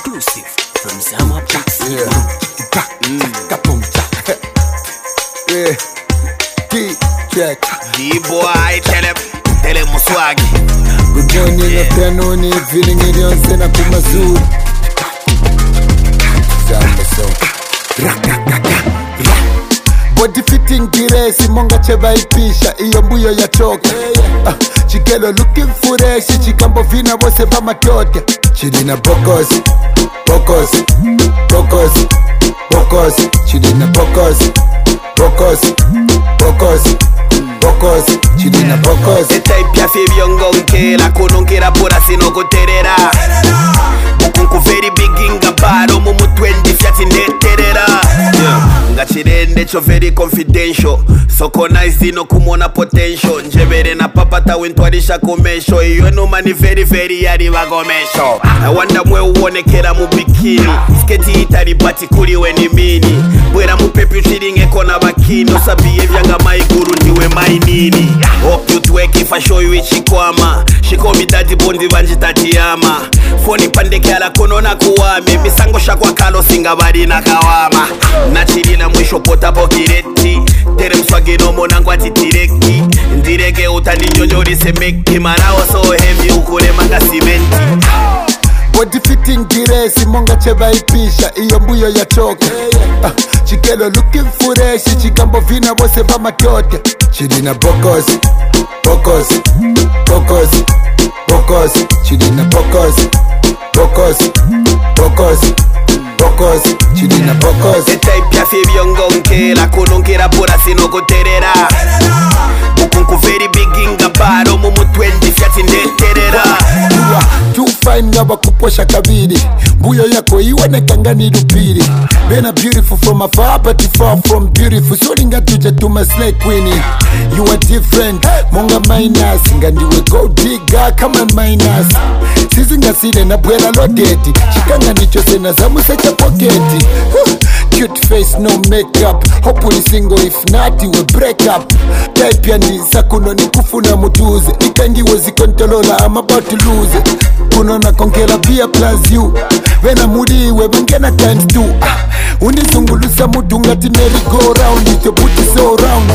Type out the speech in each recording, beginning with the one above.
Exclusive from Zama Blacks. Yeah. Yeah. D-Jack. D-boy, tell him swaggy. Good morning, afternoon, evening, Indian Sena Kumazuri. Zama song. Body fitting giresi, monga cheba ipisha, iyo mbuyo ya choka. Chikelo looking fureshi, chikambo vina wose pa matote. Chilina bokosi, bokosi, bokosi, bokosi. Chilina bokosi, bokosi, bokosi, bokosi. Chilina bokosi. Type ya fibiongonke, la kononkera pora sino koterera. Bukunku very big inga baro, mumu 20 fiati neterera. Nga chirende cho very confidential. Soko nice dino kumona potential. Njebere na papata wintwarisha kumesho. Iyo no mani very yari wagomesho. I wonder mwe uonekera mu bikini. Sketi itari bati kuri we ni mini. Bwera mu pepi ushiringe kona bakino. Sabiye vyanga maiguru ndiwe mainini. Hope you twerk if I show you ichikwama. Shiko midadi bondi vanji tatiyama. Foni pandeke ala kono na kuwame. Misango shakwa kalo singa bari na kawama. Nachirina mwisho potapo kireti. Tere mswagino monangwa titireki. Ndirege utani nyonyori semeki. Marawa so heavy ukure manga simenti. Body fitting giresi, monga cheba ipisha, iyo mbuyo ya choka. Chikelo looking fureshi, chikambo vina wose pa matote. Chilina bokosi, bokosi, bokosi, bokosi. Chilina bokosi, bokosi, bokosi, bokosi. Chilina bokosi. Type ya fibiongonke, la kononkera pora sino koterera. Bukunku very big inga baro, mumu 20 fiati neterera. Too fine ngaba kuposha kabiri. Mbuyo yako iwoneka ni lupiri. Bena beautiful from afar but far from beautiful. So linga tuje tuma slay queenie. You are different, monga minus. Ngandiwe go digger, come on minus. Sizinga sile na bwela lodeti. Chikanga nicho sena zamu secha poketi. Cute face, no makeup. Hopefully single, if not, you will break up. Type ya nisa kuno ni kufuna mutuze. Nikangiwe zikontolola, I'm about to lose it. Kuno na konkela via plus you. Vena mudiwe, vengena times 2. Unizungulusa mudunga ti merry go round. It your booty so round.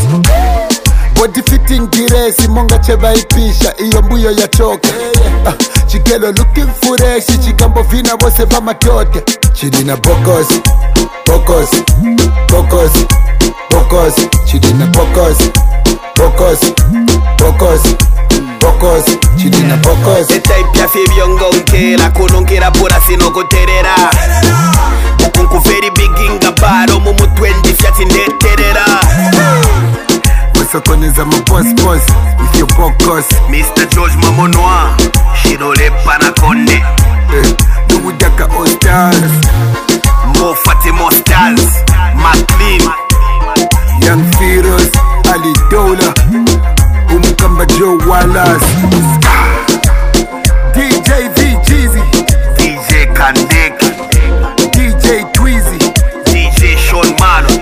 Body fitting giresi, monga cheba ipisha, iyo mbuyo ya choka. Chikelo looking fureshi, chikambo vina wose pa matote. Chilina bokosi, bokosi, bokosi, bokosi. Chilina bokosi, bokosi, bokosi, bokosi. Chilina bokosi. Type ya fibiongonke, la kononkera pora sino koterera. Bukunku very big inga baro, mumu 20 fiati neterera. Wasokoneza my boss, if you focus. Mr. George Mamonwa, Shirole Panakonde. Nuudaka all stars. Mo Fatimo Stars, McLean, Young Feroz, Ali Dola, Umukamba Joe Wallace, DJ V Jeezy, DJ Kandek, DJ Tweezy, DJ Sean Malo.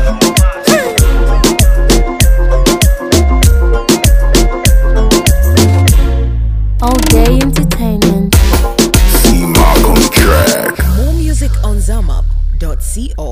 All Day Entertainment. See Mark on track. More music on Zamap.co.